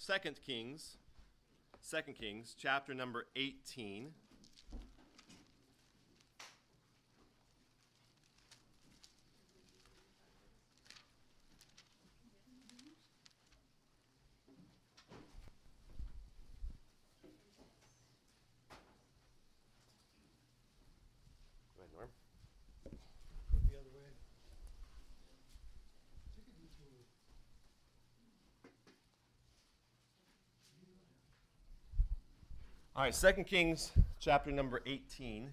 2 Kings, chapter number 18. Go ahead, Norm. Go the other way. All right, 2 Kings, chapter number 18.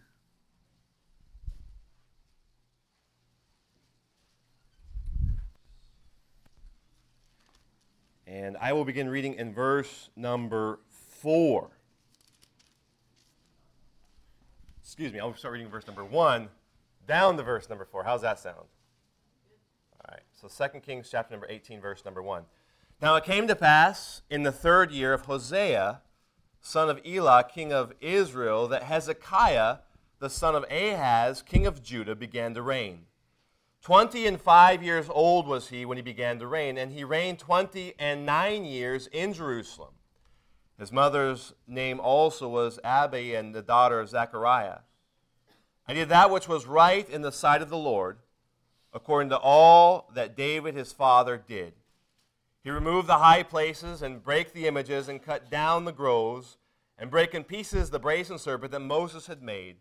And I will begin reading in verse number 4. Excuse me, I'll start reading verse number 1 down to verse number 4. How's that sound? All right, so 2 Kings, chapter number 18, verse number 1. Now it came to pass in the 3rd year of Hosea, son of Elah, king of Israel, that Hezekiah, the son of Ahaz, king of Judah, began to reign. 25 years old was he when he began to reign, and he reigned 29 years in Jerusalem. His mother's name also was Abi, and the daughter of Zechariah. And he did that which was right in the sight of the Lord, according to all that David his father did. He removed the high places and brake the images and cut down the groves and brake in pieces the brazen serpent that Moses had made.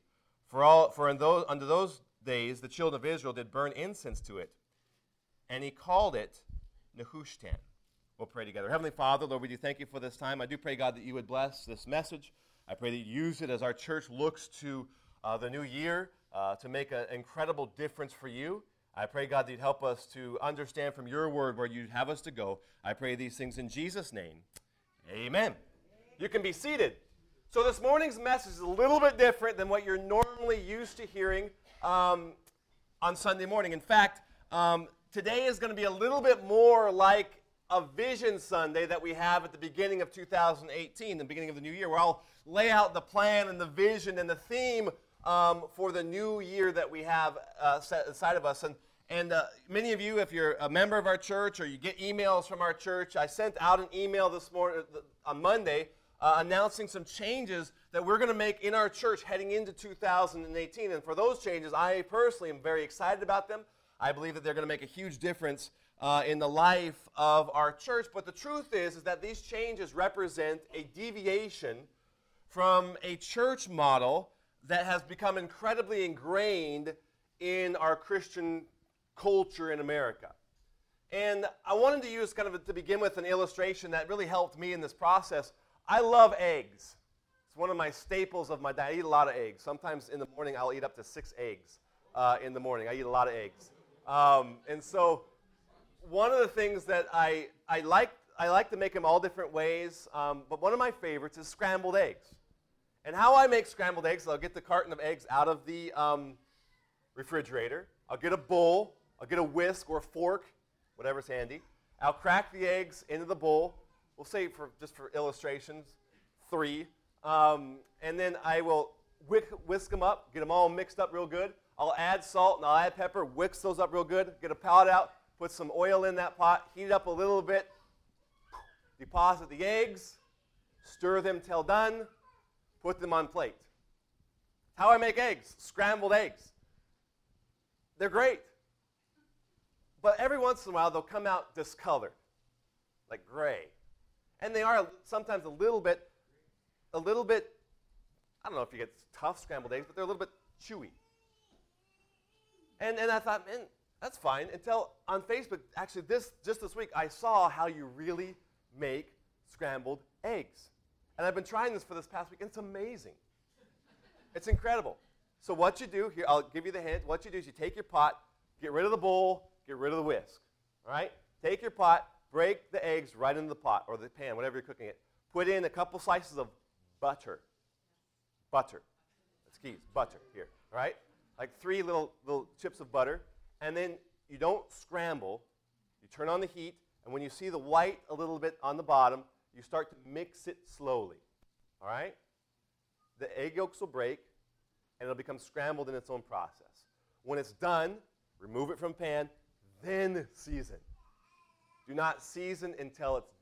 Unto those days the children of Israel did burn incense to it. And he called it Nehushtan. We'll pray together. Heavenly Father, Lord, we do thank you for this time. I do pray, God, that you would bless this message. I pray that you use it as our church looks to the new year to make an incredible difference for you. I pray, God, that you'd help us to understand from your word where you'd have us to go. I pray these things in Jesus' name. Amen. You can be seated. So this morning's message is a little bit different than what you're normally used to hearing on Sunday morning. In fact, today is going to be a little bit more like a Vision Sunday that we have at the beginning of 2018, the beginning of the new year, where I'll lay out the plan and the vision and the theme for the new year that we have set aside of us. And many of you, if you're a member of our church or you get emails from our church, I sent out an email this morning on Monday announcing some changes that we're going to make in our church heading into 2018. And for those changes, I personally am very excited about them. I believe that they're going to make a huge difference in the life of our church. But the truth is that these changes represent a deviation from a church model that has become incredibly ingrained in our Christian culture in America. And I wanted to use to begin with an illustration that really helped me in this process. I love eggs. It's one of my staples of my diet. I eat a lot of eggs. Sometimes in the morning I'll eat up to 6 eggs in the morning. I eat a lot of eggs. And so one of the things that I like to make them all different ways, but one of my favorites is scrambled eggs. And how I make scrambled eggs, I'll get the carton of eggs out of the refrigerator. I'll get a bowl. I'll get a whisk or a fork, whatever's handy. I'll crack the eggs into the bowl. We'll say, just for illustrations, 3. And then I will whisk them up, get them all mixed up real good. I'll add salt and I'll add pepper, whisk those up real good, get a pot out, put some oil in that pot, heat it up a little bit, deposit the eggs, stir them till done, put them on plate. How I make eggs, scrambled eggs. They're great. But every once in a while, they'll come out discolored, like gray. And they are sometimes a little bit, I don't know if you get tough scrambled eggs, but they're a little bit chewy. And I thought, man, that's fine, until on Facebook, actually just this week, I saw how you really make scrambled eggs. And I've been trying this for this past week, and it's amazing. It's incredible. So what you do, here, I'll give you the hint. What you do is you take your pot, get rid of the bowl, get rid of the whisk. All right? Take your pot, break the eggs right into the pot or the pan, whatever you're cooking it. Put in a couple slices of butter. Butter. That's key. Butter here. All right? Like 3 little chips of butter. And then you don't scramble. You turn on the heat. And when you see the white a little bit on the bottom, you start to mix it slowly. All right? The egg yolks will break, and it'll become scrambled in its own process. When it's done, remove it from pan, then season. Do not season until it's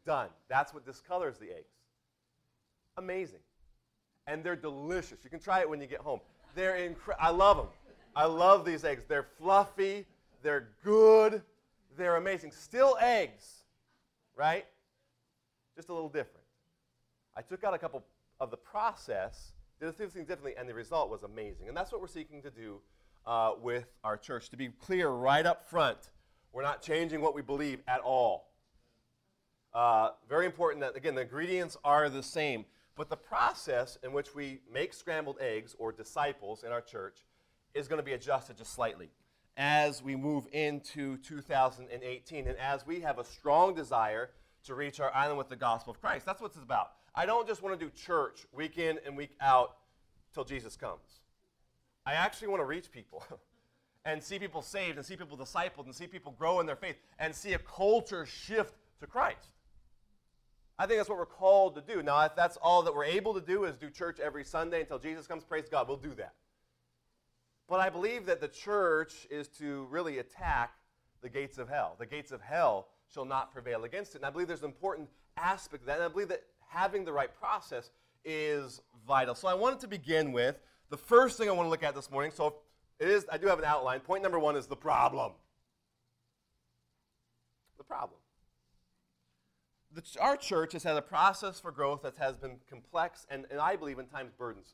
done. That's what discolors the eggs. Amazing. And they're delicious. You can try it when you get home. I love them. I love these eggs. They're fluffy. They're good. They're amazing. Still eggs, right? Just a little different. I took out a couple of the process, did a few things differently, and the result was amazing. And that's what we're seeking to do with our church. To be clear right up front, we're not changing what we believe at all. Very important that, again, the ingredients are the same. But the process in which we make scrambled eggs, or disciples in our church, is going to be adjusted just slightly as we move into 2018 and as we have a strong desire to reach our island with the gospel of Christ. That's what it's about. I don't just want to do church week in and week out till Jesus comes. I actually want to reach people and see people saved and see people discipled and see people grow in their faith and see a culture shift to Christ. I think that's what we're called to do. Now, if that's all that we're able to do is do church every Sunday until Jesus comes, praise God, we'll do that. But I believe that the church is to really attack the gates of hell. The gates of hell shall not prevail against it. And I believe there's an important aspect of that. And I believe that having the right process is vital. So I wanted to begin with the first thing I want to look at this morning. So I do have an outline. Point number one is the problem. The problem. Our church has had a process for growth that has been complex and I believe in times burdensome.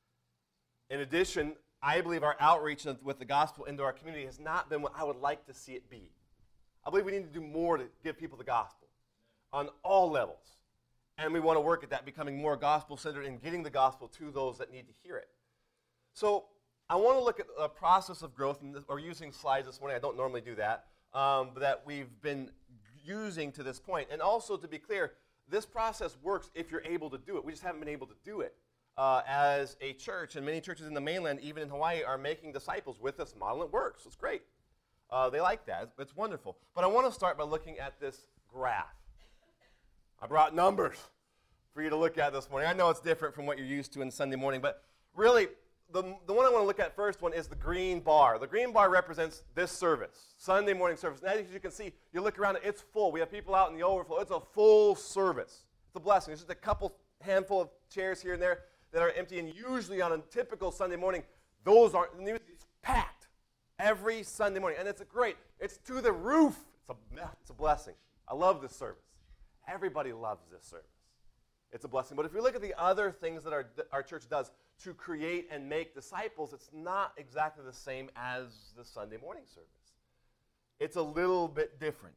In addition, I believe our outreach with the gospel into our community has not been what I would like to see it be. I believe we need to do more to give people the gospel on all levels. And we want to work at that, becoming more gospel-centered and getting the gospel to those that need to hear it. So I want to look at a process of growth, and we're using slides this morning. I don't normally do that, but that we've been using to this point. And also, to be clear, this process works if you're able to do it. We just haven't been able to do it as a church. And many churches in the mainland, even in Hawaii, are making disciples with this model. It works. It's great. They like that. It's wonderful. But I want to start by looking at this graph. I brought numbers for you to look at this morning. I know it's different from what you're used to in Sunday morning, but really, the one I want to look at first one is the green bar. The green bar represents this service, Sunday morning service. And as you can see, you look around, it's full. We have people out in the overflow. It's a full service. It's a blessing. There's just a handful of chairs here and there that are empty, and usually on a typical Sunday morning, those aren't. It's packed every Sunday morning, and it's great. It's to the roof. It's a blessing. I love this service. Everybody loves this service. It's a blessing. But if you look at the other things that our church does to create and make disciples, it's not exactly the same as the Sunday morning service. It's a little bit different.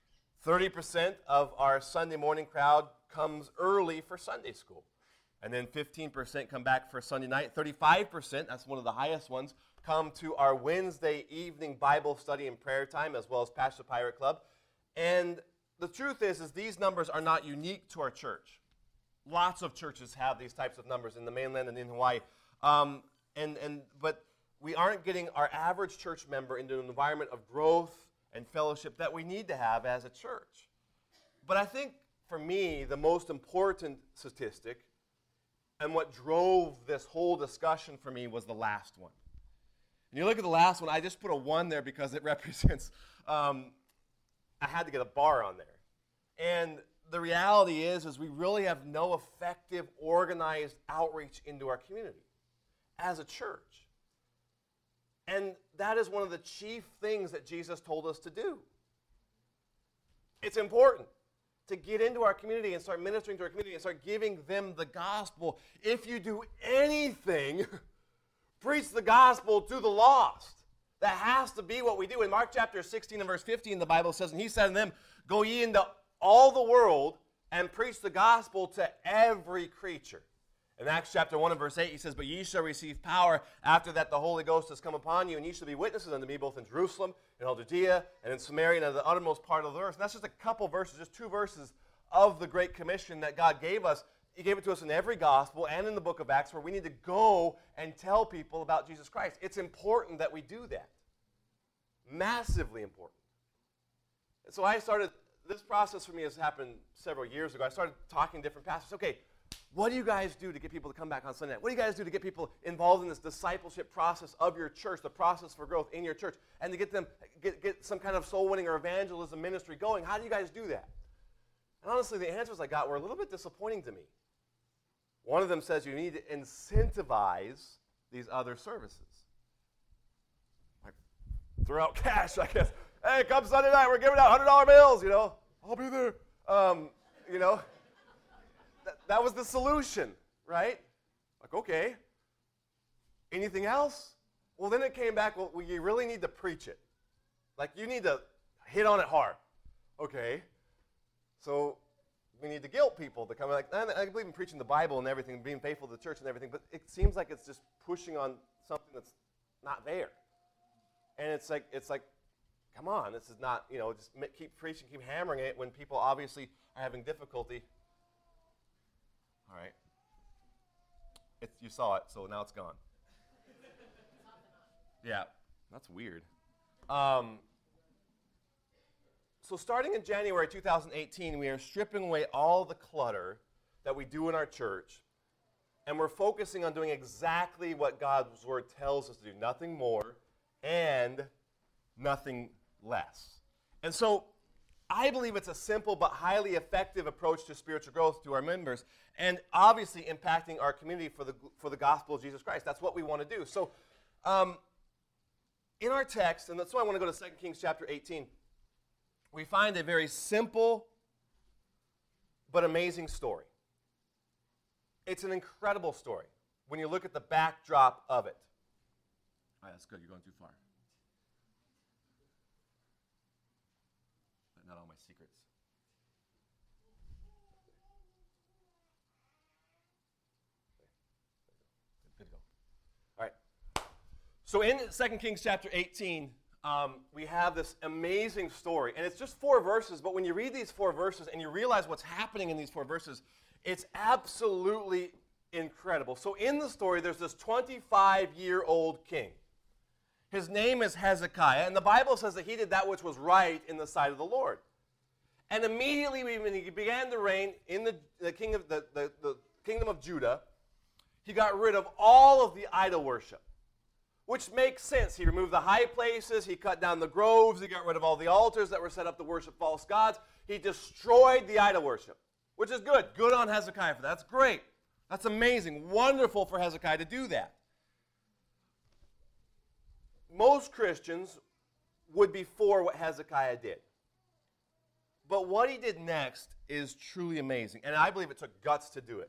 30% of our Sunday morning crowd comes early for Sunday school. And then 15% come back for Sunday night. 35%, that's one of the highest ones, come to our Wednesday evening Bible study and prayer time, as well as Pastor Pirate Club. And the truth is these numbers are not unique to our church. Lots of churches have these types of numbers in the mainland and in Hawaii. But we aren't getting our average church member into an environment of growth and fellowship that we need to have as a church. But I think, for me, the most important statistic and what drove this whole discussion for me was the last one. And you look at the last one, I just put a 1 there because it represents, I had to get a bar on there. And the reality is we really have no effective, organized outreach into our community as a church. And that is one of the chief things that Jesus told us to do. It's important to get into our community and start ministering to our community and start giving them the gospel. If you do anything, preach the gospel to the lost. That has to be what we do. In Mark chapter 16 and verse 15, the Bible says, and he said to them, go ye into all the world and preach the gospel to every creature. In Acts chapter 1 and verse 8, he says, but ye shall receive power after that the Holy Ghost has come upon you, and ye shall be witnesses unto me both in Jerusalem, and all Judea, and in Samaria, and to the uttermost part of the earth. And that's just a couple verses, just 2 verses of the Great Commission that God gave us. He gave it to us in every gospel and in the book of Acts, where we need to go and tell people about Jesus Christ. It's important that we do that. Massively important. And so this process for me has happened several years ago. I started talking to different pastors. Okay, what do you guys do to get people to come back on Sunday night? What do you guys do to get people involved in this discipleship process of your church, the process for growth in your church, and to get them get some kind of soul winning or evangelism ministry going? How do you guys do that? And honestly, the answers I got were a little bit disappointing to me. One of them says you need to incentivize these other services. Like, throw out cash, I guess. Hey, come Sunday night, we're giving out $100 bills, you know. I'll be there. You know, that was the solution, right? Like, okay. Anything else? Well, then it came back, well, you really need to preach it. Like, you need to hit on it hard. Okay. So we need to guilt people to come like, I believe in preaching the Bible and everything, being faithful to the church and everything, but it seems like it's just pushing on something that's not there. And it's like, come on, this is not, you know, just keep preaching, keep hammering it when people obviously are having difficulty. All right. You saw it, so now it's gone. Yeah, that's weird. So starting in January 2018, we are stripping away all the clutter that we do in our church, and we're focusing on doing exactly what God's Word tells us to do, nothing more and nothing less. And so I believe it's a simple but highly effective approach to spiritual growth to our members, and obviously impacting our community for the gospel of Jesus Christ. That's what we want to do. So in our text, and that's why I want to go to 2 Kings chapter 18, we find a very simple but amazing story. It's an incredible story when you look at the backdrop of it. All right, that's good. You're going too far. But not all my secrets. Good to go. All right. So in 2 Kings chapter 18, we have this amazing story. And it's just 4 verses, but when you read these 4 verses and you realize what's happening in these 4 verses, it's absolutely incredible. So in the story, there's this 25-year-old king. His name is Hezekiah, and the Bible says that he did that which was right in the sight of the Lord. And immediately when he began to reign in the kingdom of Judah, he got rid of all of the idol worship. Which makes sense. He removed the high places. He cut down the groves. He got rid of all the altars that were set up to worship false gods. He destroyed the idol worship, which is good. Good on Hezekiah for that. That's great. That's amazing. Wonderful for Hezekiah to do that. Most Christians would be for what Hezekiah did. But what he did next is truly amazing. And I believe it took guts to do it.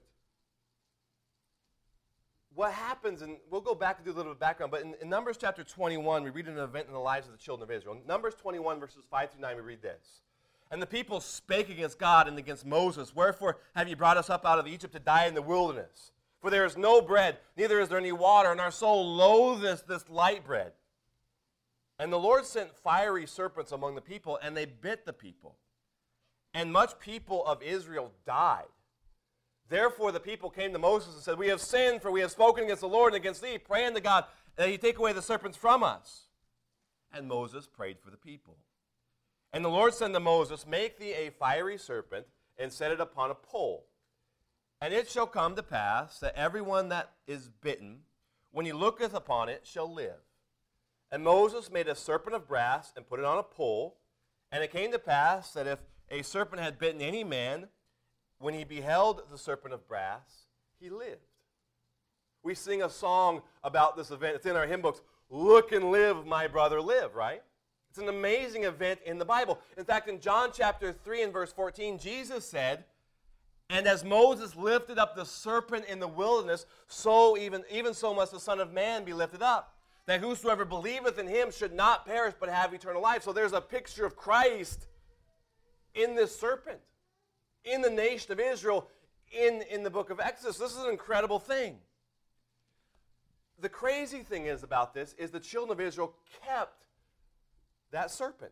What happens, and we'll go back and do a little bit of background, but in Numbers chapter 21, we read an event in the lives of the children of Israel. In Numbers 21, verses 5 through 9, we read this. And the people spake against God and against Moses, Wherefore have ye brought us up out of Egypt to die in the wilderness? For there is no bread, neither is there any water, and our soul loatheth this light bread. And the Lord sent fiery serpents among the people, and they bit the people. And much people of Israel died. Therefore the people came to Moses and said, We have sinned, for we have spoken against the Lord and against thee, praying to God that he take away the serpents from us. And Moses prayed for the people. And the Lord said to Moses, Make thee a fiery serpent, and set it upon a pole. And it shall come to pass that everyone that is bitten, when he looketh upon it, shall live. And Moses made a serpent of brass, and put it on a pole. And it came to pass that if a serpent had bitten any man, when he beheld the serpent of brass, he lived. We sing a song about this event. It's in our hymn books. Look and live, my brother, live, right? It's an amazing event in the Bible. In fact, in John chapter 3 and verse 14, Jesus said, And as Moses lifted up the serpent in the wilderness, so even so must the Son of Man be lifted up, that whosoever believeth in him should not perish but have eternal life. So there's a picture of Christ in this serpent, in the nation of Israel, in the book of Exodus. This is an incredible thing. The crazy thing is about this is the children of Israel kept that serpent.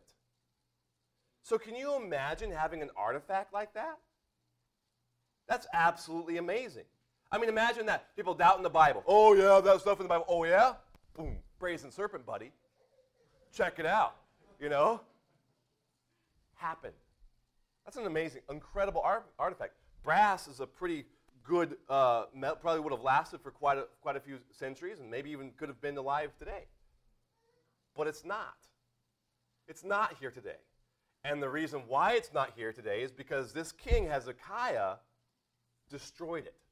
So can you imagine having an artifact like that? That's absolutely amazing. I mean, imagine that. People doubting the Bible. Oh, yeah, that stuff in the Bible. Oh, yeah? Boom. Brazen serpent, buddy. Check it out. You know? Happened. That's an amazing, incredible artifact. Brass is a pretty good metal, probably would have lasted for quite a few centuries, and maybe even could have been alive today. But it's not. It's not here today. And the reason why it's not here today is because this king, Hezekiah, destroyed it.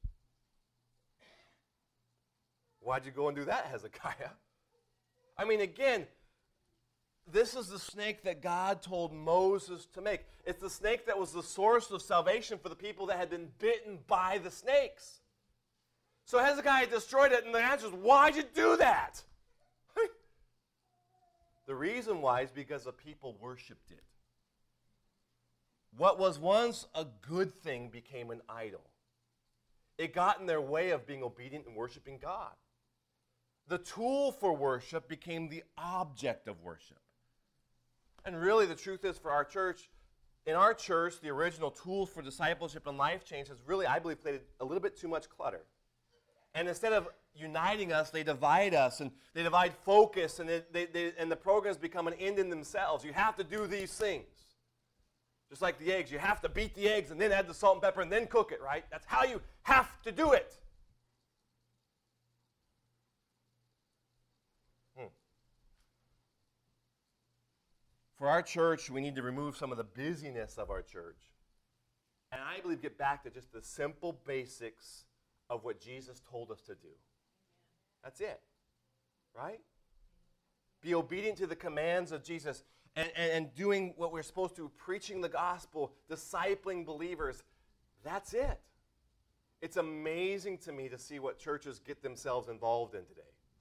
Why'd you go and do that, Hezekiah? I mean, again, this is the snake that God told Moses to make. It's the snake that was the source of salvation for the people that had been bitten by the snakes. So Hezekiah destroyed it, and the answer is, why'd you do that? The reason why is because the people worshipped it. What was once a good thing became an idol. It got in their way of being obedient and worshiping God. The tool for worship became the object of worship. And really, the truth is, for our church, in our church, the original tools for discipleship and life change has really, I believe, played a little bit too much clutter. And instead of uniting us, they divide us, and they divide focus, and and the programs become an end in themselves. You have to do these things. Just like the eggs, you have to beat the eggs and then add the salt and pepper and then cook it, right? That's how you have to do it. For our church, we need to remove some of the busyness of our church. And I believe get back to just the simple basics of what Jesus told us to do. That's it. Right? Be obedient to the commands of Jesus and doing what we're supposed to, preaching the gospel, discipling believers. That's it. It's amazing to me to see what churches get themselves involved in today.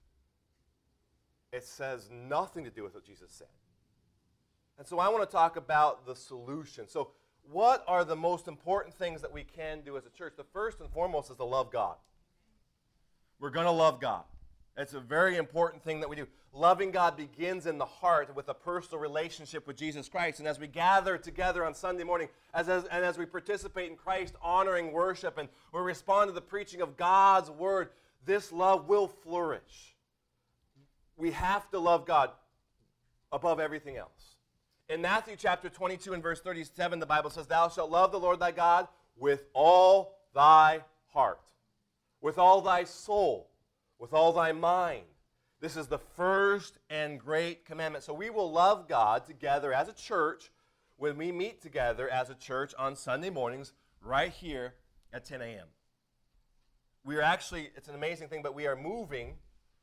It says nothing to do with what Jesus said. And so I want to talk about the solution. So what are the most important things that we can do as a church? The first and foremost is to love God. We're going to love God. It's a very important thing that we do. Loving God begins in the heart with a personal relationship with Jesus Christ. And as we gather together on Sunday morning, and as we participate in Christ honoring worship, and we respond to the preaching of God's word, this love will flourish. We have to love God above everything else. In Matthew chapter 22 and verse 37, the Bible says, "Thou shalt love the Lord thy God with all thy heart, with all thy soul, with all thy mind." This is the first and great commandment. So we will love God together as a church when we meet together as a church on Sunday mornings right here at 10 a.m. We are actually, it's an amazing thing, but we are moving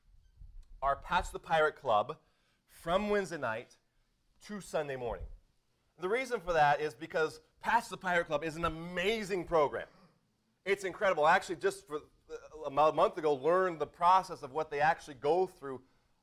our Patch the Pirate Club from Wednesday night to Sunday morning. The reason for that is because Patch the Pirate Club is an amazing program. It's incredible. I actually just for a month ago learned the process of what they actually go through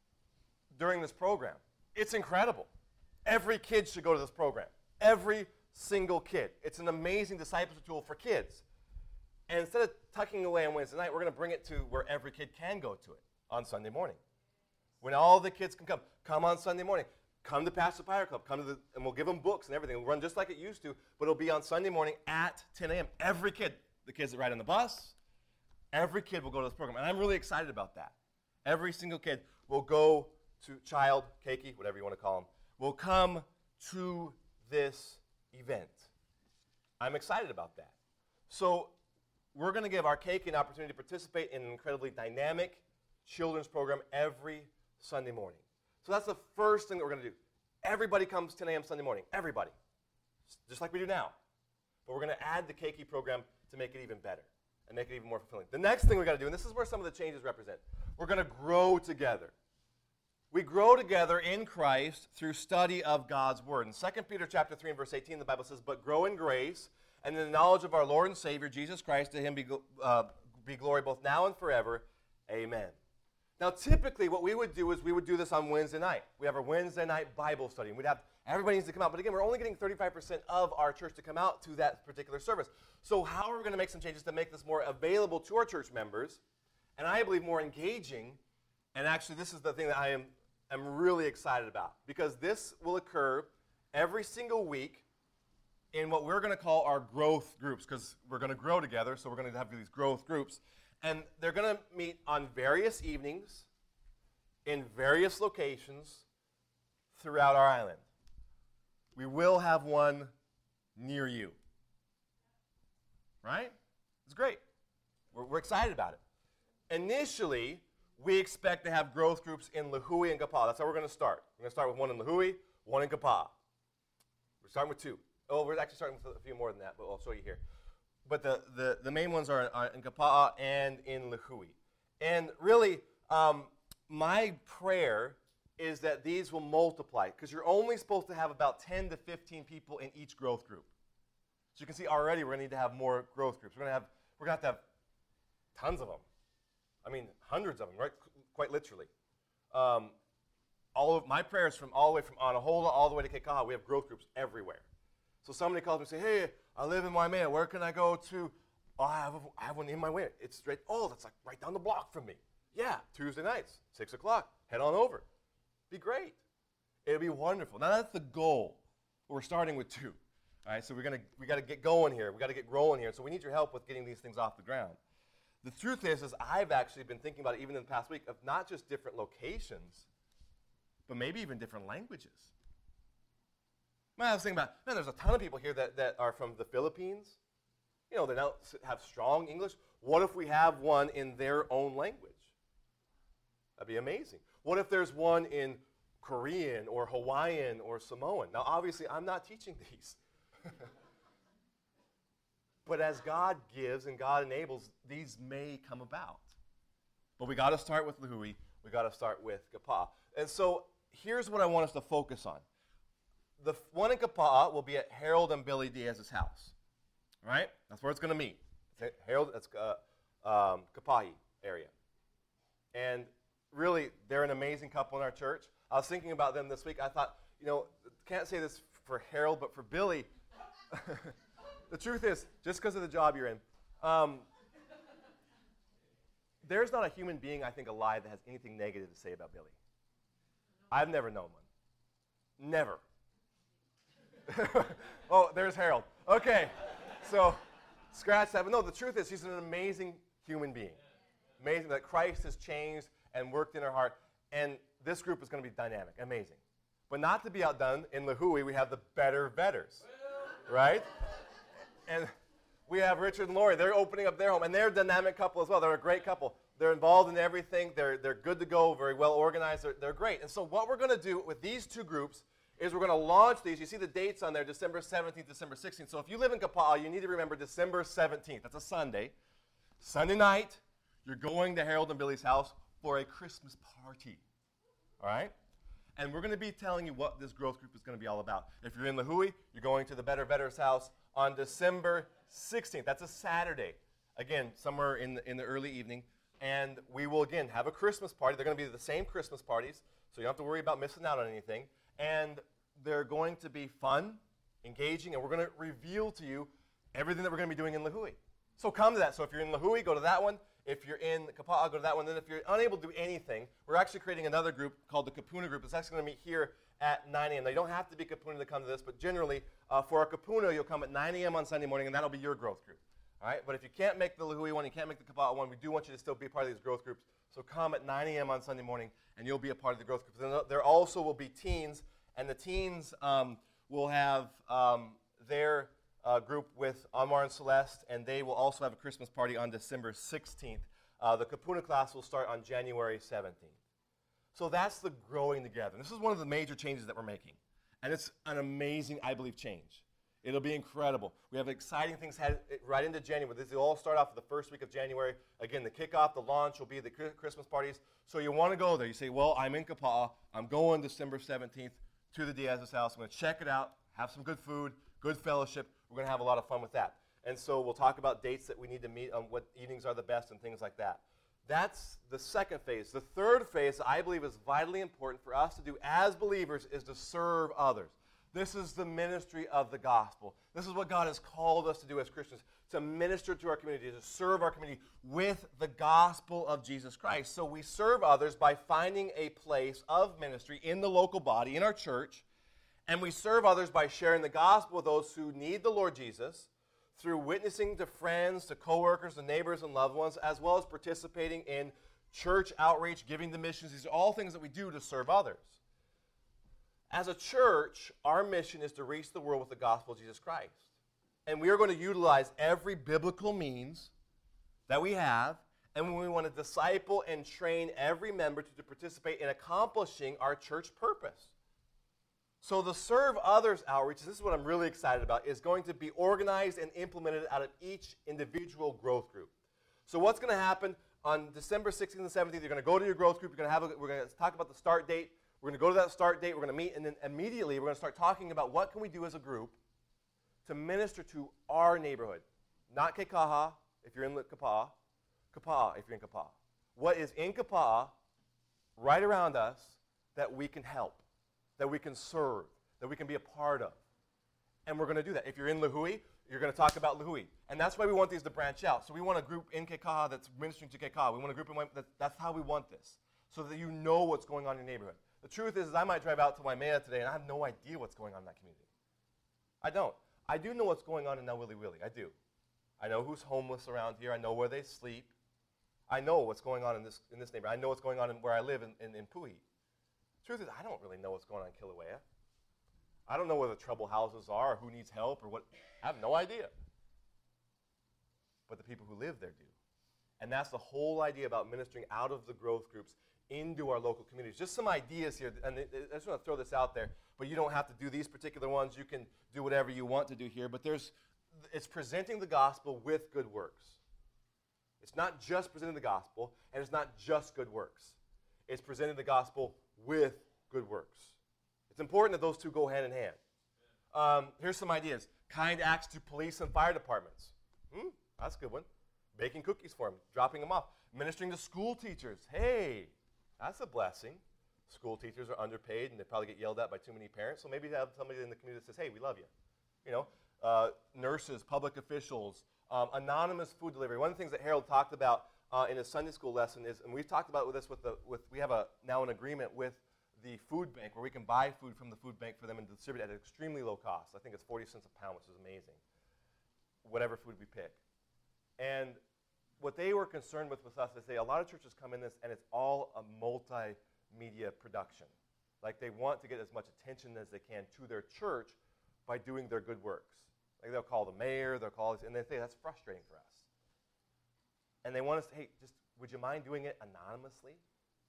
during this program. It's incredible. Every kid should go to this program. Every single kid. It's an amazing discipleship tool for kids. And instead of tucking away on Wednesday night, we're going to bring it to where every kid can go to it on Sunday morning. When all the kids can come on Sunday morning. Come to Patch the Pirate Club. And we'll give them books and everything. We'll run just like it used to, but it'll be on Sunday morning at 10 a.m. Every kid, the kids that ride on the bus, every kid will go to this program. And I'm really excited about that. Every single kid will go to child, keiki, whatever you want to call them, will come to this event. I'm excited about that. So we're going to give our keiki an opportunity to participate in an incredibly dynamic children's program every Sunday morning. So that's the first thing that we're going to do. Everybody comes 10 a.m. Sunday morning. Everybody. Just like we do now. But we're going to add the keiki program to make it even better and make it even more fulfilling. The next thing we got to do, and this is where some of the changes represent, we're going to grow together. We grow together in Christ through study of God's word. In 2 Peter chapter 3 and verse 18, the Bible says, "But grow in grace and in the knowledge of our Lord and Savior, Jesus Christ. To him be glory both now and forever. Amen." Now, typically, what we would do is we would do this on Wednesday night. We have our Wednesday night Bible study. And everybody needs to come out. But again, we're only getting 35% of our church to come out to that particular service. So how are we going to make some changes to make this more available to our church members? And I believe more engaging. And actually, this is the thing that I'm really excited about. Because this will occur every single week in what we're going to call our growth groups. Because we're going to grow together, so we're going to have these growth groups. And they're going to meet on various evenings in various locations throughout our island. We will have one near you. Right? It's great. We're excited about it. Initially, we expect to have growth groups in Lihue and Kapaa. That's how we're going to start. We're going to start with one in Lihue, one in Kapaa. We're starting with 2. Oh, we're actually starting with a few more than that, but I'll show you here. But the main ones are in Kapa'a and in Lihue. And really, my prayer is that these will multiply, because you're only supposed to have about 10 to 15 people in each growth group. So you can see already we're going to need to have more growth groups. We're going to have to have tons of them. I mean, hundreds of them, right? Quite literally. All of my prayers from all the way from Anahola all the way to Kekaha, we have growth groups everywhere. So somebody calls me and say, hey, I live in Waimea. Where can I go to? Oh, I have one in my way. It's straight. Oh, that's like right down the block from me. Yeah, Tuesday nights, 6 o'clock. Head on over. Be great. It'll be wonderful. Now that's the goal. We're starting with 2. All right, so we got to get going here. We got to get rolling here. So we need your help with getting these things off the ground. The truth is I've actually been thinking about it even in the past week of not just different locations, but maybe even different languages. Man, I was thinking about, there's a ton of people here that are from the Philippines. You know, they don't have strong English. What if we have one in their own language? That'd be amazing. What if there's one in Korean or Hawaiian or Samoan? Now, obviously, I'm not teaching these. But as God gives and God enables, these may come about. But we got to start with Lihue. We got to start with Kapa'a. And so here's what I want us to focus on. The one in Kapa'a will be at Harold and Billy Diaz's house. All right? That's where it's going to meet. It's Harold, that's Kapa'i area. And really, they're an amazing couple in our church. I was thinking about them this week. I thought, can't say this for Harold, but for Billy, the truth is, just because of the job you're in, there's not a human being, I think, alive that has anything negative to say about Billy. I've never known one. Never. Oh, there's Harold. Okay, so scratch that. But no, the truth is, she's an amazing human being. Amazing that Christ has changed and worked in her heart. And this group is going to be dynamic, amazing. But not to be outdone, in Lihue, we have the better betters, right? And we have Richard and Lori. They're opening up their home, and they're a dynamic couple as well. They're a great couple. They're involved in everything. They're good to go, very well organized. They're great. And so what we're going to do with these 2 groups is we're going to launch these. You see the dates on there, December 17th, December 16th. So if you live in Kapa'a, you need to remember December 17th. That's a Sunday. Sunday night, you're going to Harold and Billy's house for a Christmas party. All right? And we're going to be telling you what this growth group is going to be all about. If you're in Lihue, you're going to the Better Betters house on December 16th. That's a Saturday. Again, somewhere in the early evening. And we will, again, have a Christmas party. They're going to be the same Christmas parties, so you don't have to worry about missing out on anything. And they're going to be fun, engaging, and we're going to reveal to you everything that we're going to be doing in Lihue. So come to that. So if you're in Lihue, go to that one. If you're in Kapa'a, go to that one. Then if you're unable to do anything, we're actually creating another group called the Kapuna group. It's actually going to meet here at 9 a.m. Now, you don't have to be Kapuna to come to this, but generally, for our Kapuna, you'll come at 9 a.m. on Sunday morning, and that'll be your growth group. All right? But if you can't make the Lihue one, you can't make the Kapa'a one, we do want you to still be part of these growth groups. So come at 9 a.m. on Sunday morning, and you'll be a part of the growth groups. Then there also will be teens, and the teens will have their group with Anwar and Celeste, and they will also have a Christmas party on December 16th. The Kapuna class will start on January 17th. So that's the growing together. And this is one of the major changes that we're making. And it's an amazing, I believe, change. It'll be incredible. We have exciting things headed right into January. This will all start off the first week of January. Again, the kickoff, the launch will be the Christmas parties. So you want to go there. You say, well, I'm in Kapa'a. I'm going December 17th to the Diaz's house. I'm going to check it out, have some good food, good fellowship. We're going to have a lot of fun with that. And so we'll talk about dates that we need to meet, on what evenings are the best and things like that. That's the second phase. The third phase, I believe, is vitally important for us to do as believers, is to serve others. This is the ministry of the gospel. This is what God has called us to do as Christians, to minister to our community, to serve our community with the gospel of Jesus Christ. So we serve others by finding a place of ministry in the local body, in our church, and we serve others by sharing the gospel with those who need the Lord Jesus, through witnessing to friends, to coworkers, to neighbors, and loved ones, as well as participating in church outreach, giving to missions. These are all things that we do to serve others. As a church, our mission is to reach the world with the gospel of Jesus Christ. And we are going to utilize every biblical means that we have, and we want to disciple and train every member to participate in accomplishing our church purpose. So the Serve Others outreach, this is what I'm really excited about, is going to be organized and implemented out of each individual growth group. So what's going to happen on December 16th and 17th, you're going to go to your growth group, we're going to talk about the start date, we're going to go to that start date, we're going to meet, and then immediately we're going to start talking about what can we do as a group to minister to our neighborhood. Not Kekaha, if you're in Kapa'a. Kapa'a, if you're in Kapa'a. What is in Kapa'a, right around us, that we can help, that we can serve, that we can be a part of. And we're going to do that. If you're in Lihue, you're going to talk about Lihue. And that's why we want these to branch out. So we want a group in Kekaha that's ministering to Kekaha. We want a group in that's how we want this, so that you know what's going on in your neighborhood. The truth is I might drive out to Waimea today, and I have no idea what's going on in that community. I don't. I do know what's going on in Nawili Wili. I do. I know who's homeless around here. I know where they sleep. I know what's going on in this neighborhood. I know what's going on where I live in Puhi. The truth is, I don't really know what's going on in Kilauea. I don't know where the trouble houses are, or who needs help, or what. I have no idea. But the people who live there do. And that's the whole idea about ministering out of the growth groups into our local communities. Just some ideas here, and I just want to throw this out there, but you don't have to do these particular ones. You can do whatever you want to do here, but it's presenting the gospel with good works. It's not just presenting the gospel, and it's not just good works. It's presenting the gospel with good works. It's important that those two go hand in hand. Here's some ideas. Kind acts to police and fire departments. That's a good one. Baking cookies for them, dropping them off. Ministering to school teachers. Hey, that's a blessing. School teachers are underpaid, and they probably get yelled at by too many parents, so maybe have somebody in the community that says, hey, we love you. You know, nurses, public officials, anonymous food delivery. One of the things that Harold talked about in his Sunday school lesson is, and we've talked about this we have now an agreement with the food bank where we can buy food from the food bank for them and distribute at an extremely low cost. I think it's 40 cents a pound, which is amazing. Whatever food we pick. And what they were concerned with us is a lot of churches come in this and it's all a multimedia production. Like they want to get as much attention as they can to their church by doing their good works. Like they'll call the mayor, and they say that's frustrating for us. And they want us to, hey, just would you mind doing it anonymously?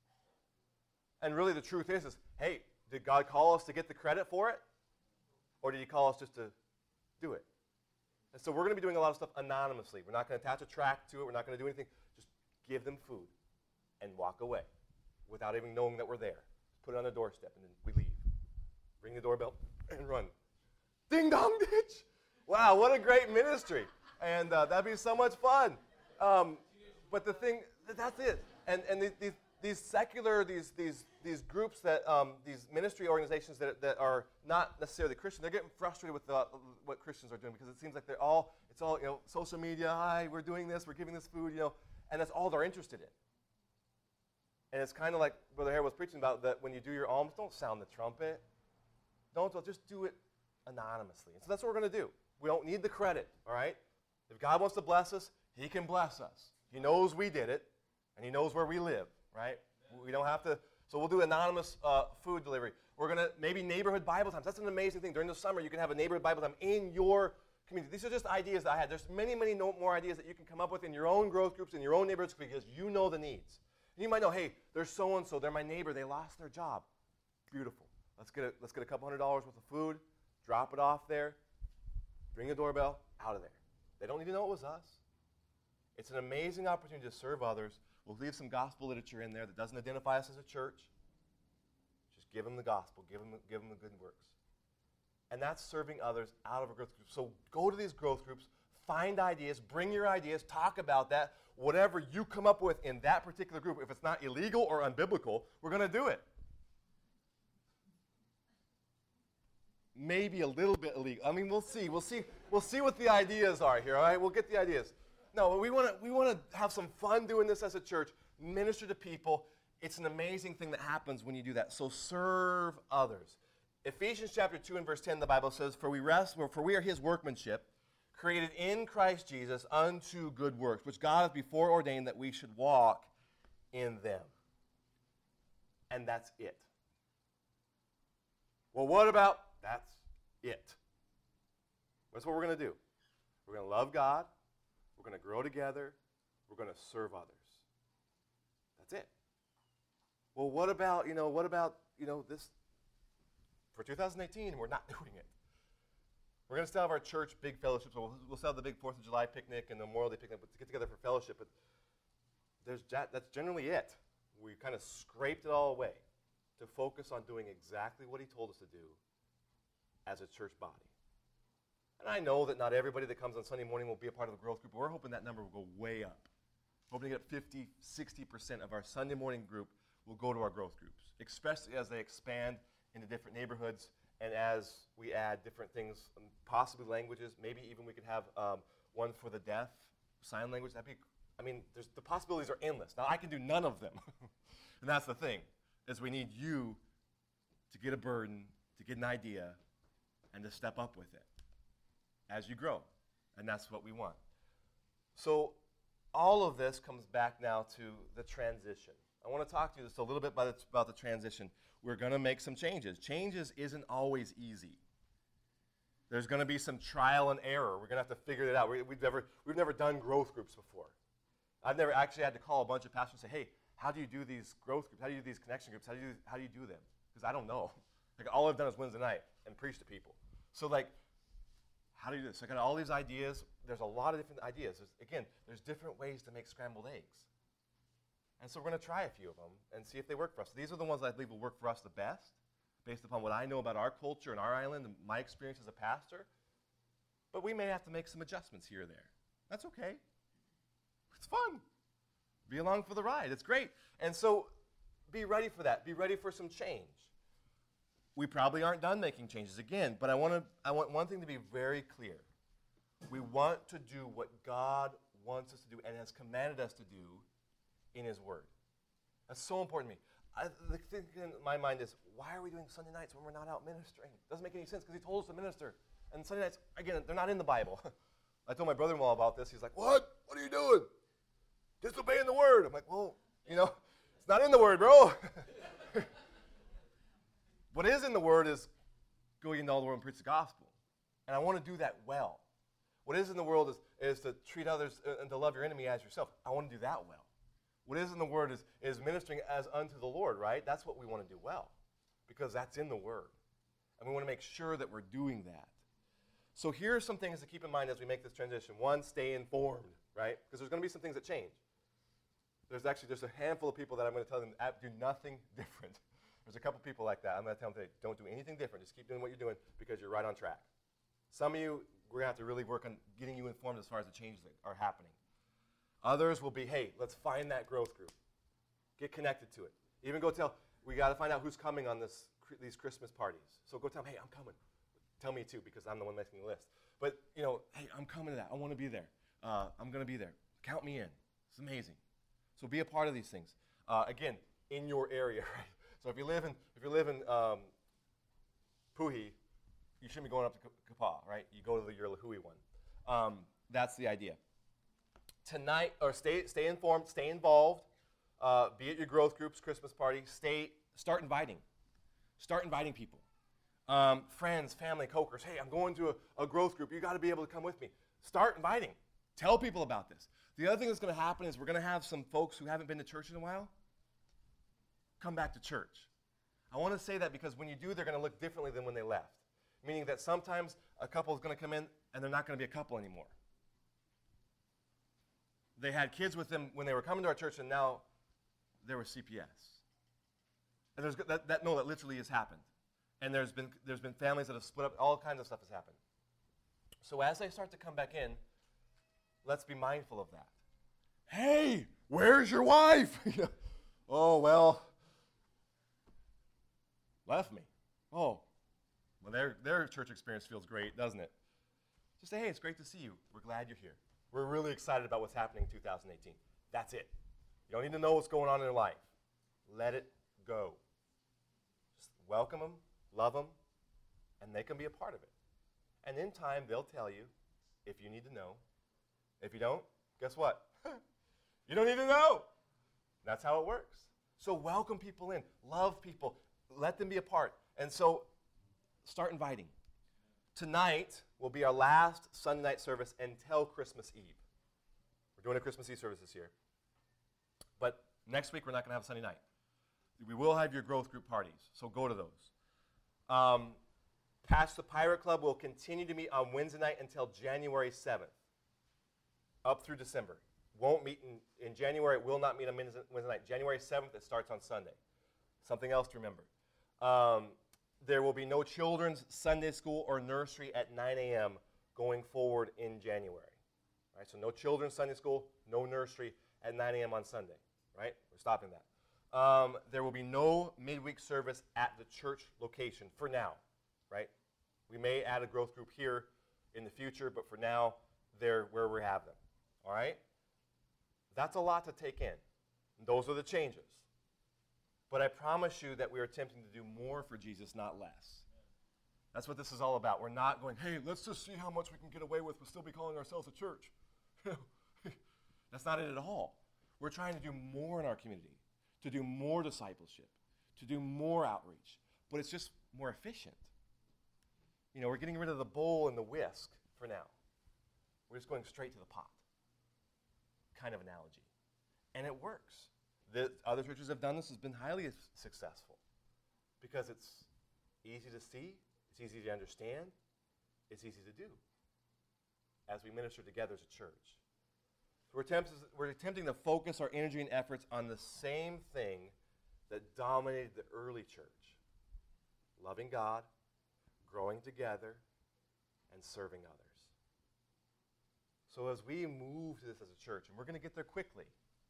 And really the truth is, hey, did God call us to get the credit for it? Or did he call us just to do it? And so we're going to be doing a lot of stuff anonymously. We're not going to attach a tract to it. We're not going to do anything. Just give them food and walk away without even knowing that we're there. Put it on the doorstep, and then we leave. Ring the doorbell and run. Ding dong ditch! Wow, what a great ministry. And that'd be so much fun. But the thing, that's it. And these secular, these groups that, these ministry organizations that are not necessarily Christian, they're getting frustrated with what Christians are doing because it seems like it's all, you know, social media, hi, we're doing this, we're giving this food, you know, and that's all they're interested in. And it's kind of like Brother Harold was preaching about that when you do your alms, don't sound the trumpet. Just do it anonymously. And so that's what we're going to do. We don't need the credit, all right? If God wants to bless us, he can bless us. He knows we did it, and he knows where we live, right? We don't have to, so we'll do anonymous food delivery. We're going to, maybe neighborhood Bible times. That's an amazing thing. During the summer, you can have a neighborhood Bible time in your community. These are just ideas that I had. There's many, many more ideas that you can come up with in your own growth groups, in your own neighborhoods, because you know the needs. And you might know, hey, there's so-and-so, they're my neighbor, they lost their job. Beautiful. Let's get a couple $100 worth of food, drop it off there, ring the doorbell, out of there. They don't need to know it was us. It's an amazing opportunity to serve others. We'll leave some gospel literature in there that doesn't identify us as a church. Just give them the gospel, give them the good works. And that's serving others out of a growth group. So go to these growth groups, find ideas, bring your ideas, talk about that. Whatever you come up with in that particular group, if it's not illegal or unbiblical, we're going to do it. Maybe a little bit illegal. I mean, we'll see. We'll see what the ideas are here, all right? We'll get the ideas. No, we want to have some fun doing this as a church, minister to people. It's an amazing thing that happens when you do that. So serve others. Ephesians chapter 2 and verse 10, the Bible says, For we are his workmanship, created in Christ Jesus unto good works, which God has before ordained that we should walk in them. And that's it. Well, what about that's it? That's what we're going to do. We're going to love God. We're going to grow together. We're going to serve others. That's it. Well, what about this for 2018, we're not doing it. We're going to still have our church big fellowships. We'll still have the big 4th of July picnic and the Memorial Day picnic to get together for fellowship. But that's generally it. We kind of scraped it all away to focus on doing exactly what he told us to do as a church body. And I know that not everybody that comes on Sunday morning will be a part of a growth group, but we're hoping that number will go way up. Hoping to get 50, 60% of our Sunday morning group will go to our growth groups, especially as they expand into different neighborhoods and as we add different things, possibly languages. Maybe even we could have one for the deaf, sign language. The possibilities are endless. Now, I can do none of them. And that's the thing, is we need you to get a burden, to get an idea, and to step up with it as you grow. And that's what we want. So all of this comes back now to the transition. I want to talk to you just a little bit about the transition. We're going to make some changes. Changes isn't always easy. There's going to be some trial and error. We're going to have to figure it out. We've never done growth groups before. I've never actually had to call a bunch of pastors and say, hey, how do you do these growth groups? How do you do these connection groups? How do you do them? Because I don't know. Like, all I've done is Wednesday night and preach to people. So, how do you do this? So I got all these ideas. There's a lot of different ideas. There's different ways to make scrambled eggs. And so we're going to try a few of them and see if they work for us. These are the ones that I believe will work for us the best, based upon what I know about our culture and our island and my experience as a pastor. But we may have to make some adjustments here or there. That's okay. It's fun. Be along for the ride. It's great. And so be ready for that. Be ready for some change. We probably aren't done making changes again, but I want one thing to be very clear. We want to do what God wants us to do and has commanded us to do in His Word. That's so important to me. The thing in my mind is, why are we doing Sunday nights when we're not out ministering? It doesn't make any sense because He told us to minister. And Sunday nights, again, they're not in the Bible. I told my brother-in-law about this. He's like, what? What are you doing? Disobeying the Word. I'm like, well, it's not in the Word, bro. What is in the Word is going into all the world and preach the gospel. And I want to do that well. What is in the world is to treat others and to love your enemy as yourself. I want to do that well. What is in the Word is ministering as unto the Lord, right? That's what we want to do well, because that's in the Word. And we want to make sure that we're doing that. So here are some things to keep in mind as we make this transition. One, stay informed, right? Because there's going to be some things that change. There's a handful of people that I'm going to tell them, do nothing different. There's a couple people like that. I'm going to tell them today, don't do anything different. Just keep doing what you're doing because you're right on track. Some of you, we're going to have to really work on getting you informed as far as the changes that are happening. Others will be, hey, let's find that growth group. Get connected to it. Even go tell, we got to find out who's coming on these Christmas parties. So go tell them, hey, I'm coming. Tell me too, because I'm the one making the list. But, hey, I'm coming to that. I want to be there. I'm going to be there. Count me in. It's amazing. So be a part of these things. Again, in your area, right? So if you live in Puhi, you shouldn't be going up to Kapaa, right? You go to your Lahui one. That's the idea. Tonight, or stay informed, stay involved. Be at your growth groups, Christmas party. Start inviting. Start inviting people. Friends, family, coworkers. Hey, I'm going to a growth group. You got to be able to come with me. Start inviting. Tell people about this. The other thing that's going to happen is we're going to have some folks who haven't been to church in a while come back to church. I want to say that because when you do, they're going to look differently than when they left. Meaning that sometimes a couple is going to come in and they're not going to be a couple anymore. They had kids with them when they were coming to our church, and now they were CPS. And that literally has happened. And there's been families that have split up. All kinds of stuff has happened. So as they start to come back in, let's be mindful of that. Hey, where's your wife? Oh, well, left me. Oh, well, their church experience feels great, doesn't it? Just say, hey, it's great to see you. We're glad you're here. We're really excited about what's happening in 2018. That's it. You don't need to know what's going on in their life. Let it go. Just welcome them, love them, and they can be a part of it. And in time, they'll tell you if you need to know. If you don't, guess what? You don't need to know. That's how it works. So welcome people in. Love people. Let them be a part. And so start inviting. Tonight will be our last Sunday night service until Christmas Eve. We're doing a Christmas Eve service this year. But next week, we're not going to have Sunday night. We will have your growth group parties, so go to those. Pastor Pirate Club will continue to meet on Wednesday night until January 7th, up through December. Won't meet in January. It will not meet on Wednesday night. January 7th, it starts on Sunday. Something else to remember. There will be no children's Sunday school or nursery at 9 a.m. going forward in January. Right? So no children's Sunday school, no nursery at 9 a.m. on Sunday. Right? We're stopping that. There will be no midweek service at the church location for now. Right? We may add a growth group here in the future, but for now, they're where we have them. All right? That's a lot to take in. And those are the changes. But I promise you that we are attempting to do more for Jesus, not less. That's what this is all about. We're not going, hey, let's just see how much we can get away with still be calling ourselves a church. That's not it at all. We're trying to do more in our community, to do more discipleship, to do more outreach. But it's just more efficient. You know, we're getting rid of the bowl and the whisk for now. We're just going straight to the pot kind of analogy. And it works. The other churches have done this, has been highly successful because it's easy to see, it's easy to understand, it's easy to do as we minister together as a church. So we're attempting to focus our energy and efforts on the same thing that dominated the early church: loving God, growing together, and serving others. So as we move to this as a church, and we're going to get there quickly,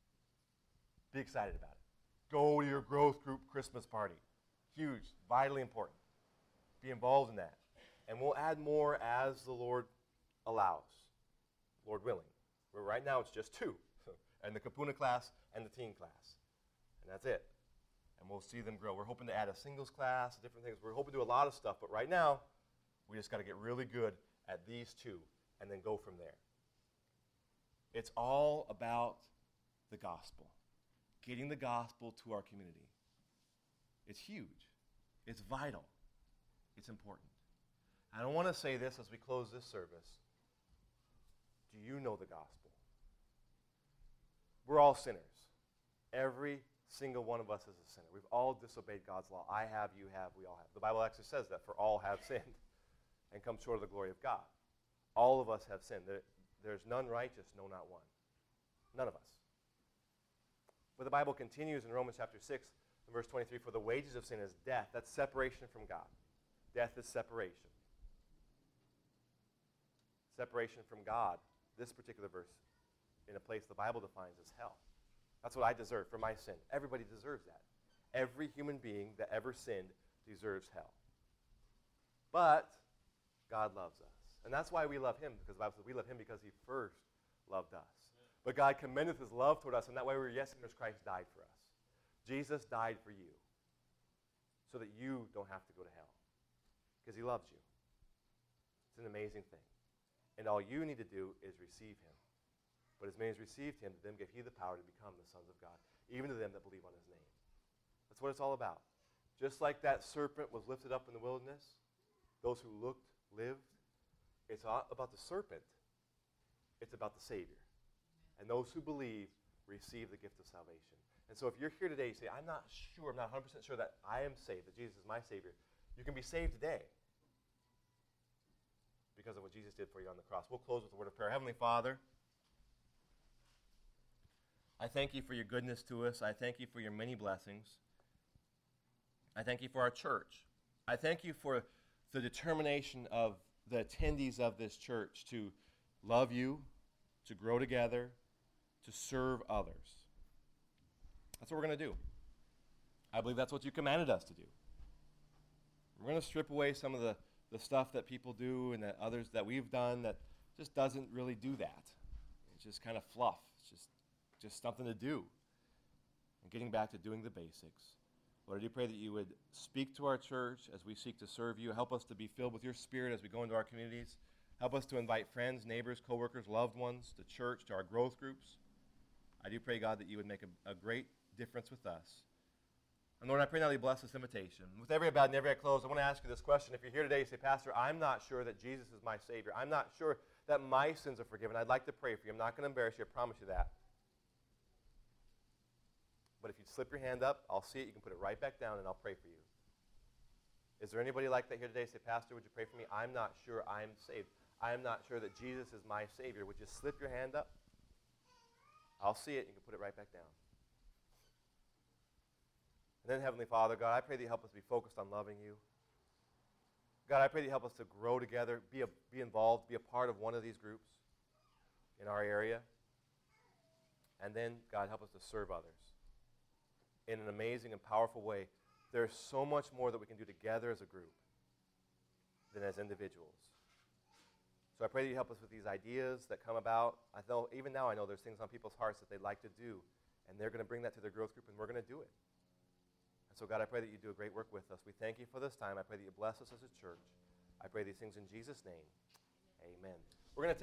be excited about it. Go to your growth group Christmas party. Huge, vitally important. Be involved in that. And we'll add more as the Lord allows, Lord willing. Where right now it's just 2, and the Kapuna class and the teen class. And that's it. And we'll see them grow. We're hoping to add a singles class, different things. We're hoping to do a lot of stuff, but right now, we just got to get really good at these 2 and then go from there. It's all about the gospel, getting the gospel to our community. It's huge. It's vital. It's important. I don't want to say this as we close this service. Do you know the gospel? We're all sinners. Every single one of us is a sinner. We've all disobeyed God's law. I have, you have, we all have. The Bible actually says that, for all have sinned and come short of the glory of God. All of us have sinned. There's none righteous, no, not one. None of us. But the Bible continues in Romans chapter 6 and verse 23, for the wages of sin is death. That's separation from God. Death is separation. Separation from God, this particular verse, in a place the Bible defines as hell. That's what I deserve for my sin. Everybody deserves that. Every human being that ever sinned deserves hell. But God loves us. And that's why we love him, because the Bible says we love him because he first loved us. But God commendeth his love toward us, and that way we were yes sinners, Christ died for us. Jesus died for you so that you don't have to go to hell, because he loves you. It's an amazing thing. And all you need to do is receive him. But as many as received him, to them gave he the power to become the sons of God, even to them that believe on his name. That's what it's all about. Just like that serpent was lifted up in the wilderness, those who looked lived. It's not about the serpent. It's about the Savior. And those who believe receive the gift of salvation. And so if you're here today, you say, I'm not sure, I'm not 100% sure that I am saved, that Jesus is my Savior. You can be saved today because of what Jesus did for you on the cross. We'll close with a word of prayer. Heavenly Father, I thank you for your goodness to us. I thank you for your many blessings. I thank you for our church. I thank you for the determination of the attendees of this church to love you, to grow together, to serve others. That's what we're going to do. I believe that's what you commanded us to do. We're going to strip away some of the stuff that people do and that others that we've done that just doesn't really do that. It's just kind of fluff. It's just something to do. And getting back to doing the basics. Lord, I do pray that you would speak to our church as we seek to serve you. Help us to be filled with your Spirit as we go into our communities. Help us to invite friends, neighbors, coworkers, loved ones to church, to our growth groups. I do pray, God, that you would make a great difference with us. And Lord, I pray now that you bless this invitation. With every about and every eye closed, I want to ask you this question. If you're here today, you say, Pastor, I'm not sure that Jesus is my Savior. I'm not sure that my sins are forgiven. I'd like to pray for you. I'm not going to embarrass you. I promise you that. But if you slip your hand up, I'll see it. You can put it right back down, and I'll pray for you. Is there anybody like that here today? Say, Pastor, would you pray for me? I'm not sure I'm saved. I'm not sure that Jesus is my Savior. Would you slip your hand up? I'll see it. You can put it right back down. And then, Heavenly Father, God, I pray that you help us be focused on loving you. God, I pray that you help us to grow together, be involved, be a part of one of these groups in our area. And then, God, help us to serve others in an amazing and powerful way. There's so much more that we can do together as a group than as individuals. So I pray that you help us with these ideas that come about. Even now I know there's things on people's hearts that they'd like to do, and they're going to bring that to their growth group, and we're going to do it. And so, God, I pray that you do a great work with us. We thank you for this time. I pray that you bless us as a church. I pray these things in Jesus' name. Amen. We're going to take